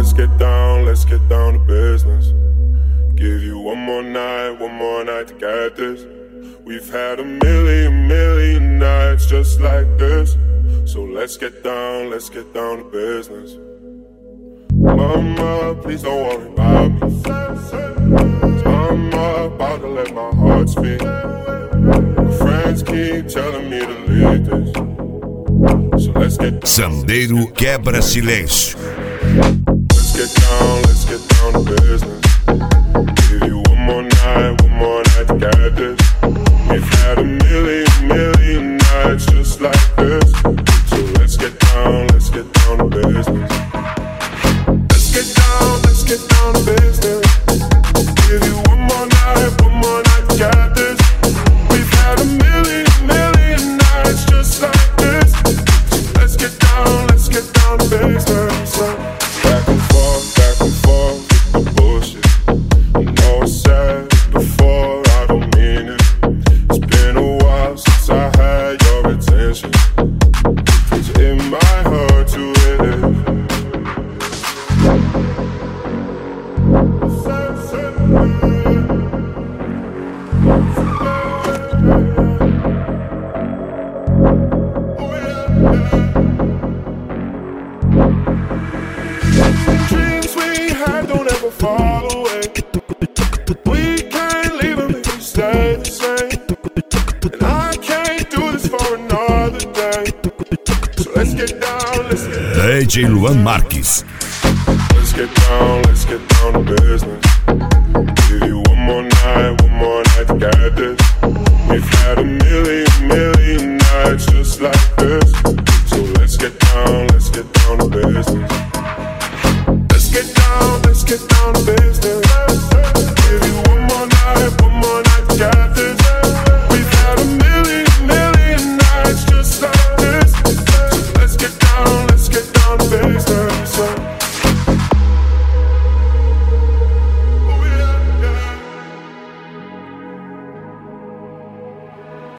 let's get down to business. Give you one more night to get this. We've had a million nights just like this. So let's get down to business. Mama, please don't worry about me. I'm about to let my heart speak. My friends keep telling me to leave this. So let's get down. Sandeiro quebra silêncio. Let's get down to business. Give you one more night to get this. We've had a million nights just like this. So let's get down to business. Let's get down to business. Give you one more night to get this. We've had a million nights just like this. So let's get down to business. Back and forth with the bullshit. I know I said it before, I don't mean it. It's been a while since I had your attention. So it might hurt to hit it. Dreams we had don't ever fall away. We can't leave them if we stay the same. And I can't do this for another day. So let's get down DJ Luan Marques. Let's get down to business. Give you one more night to get this. We've had a million nights just like this. So let's get down to business. Let's get down to business.